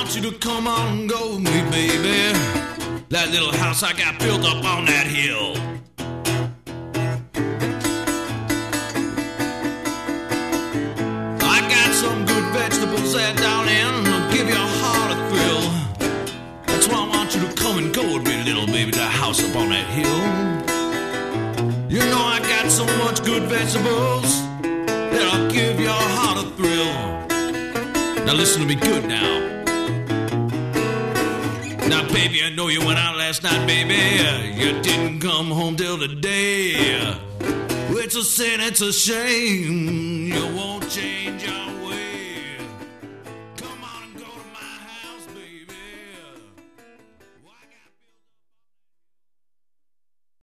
want you to come on and go with me, baby. That little house I got built up on that hill. I got some good vegetables there down in, I'll give your heart a thrill. That's why I want you to come and go with me, little baby, that house up on that hill. You know I got so much good vegetables that I'll give your heart a thrill. Now listen to me good now. Now, baby, I know you went out last night, baby. You didn't come home till today. It's a sin, it's a shame. You won't change.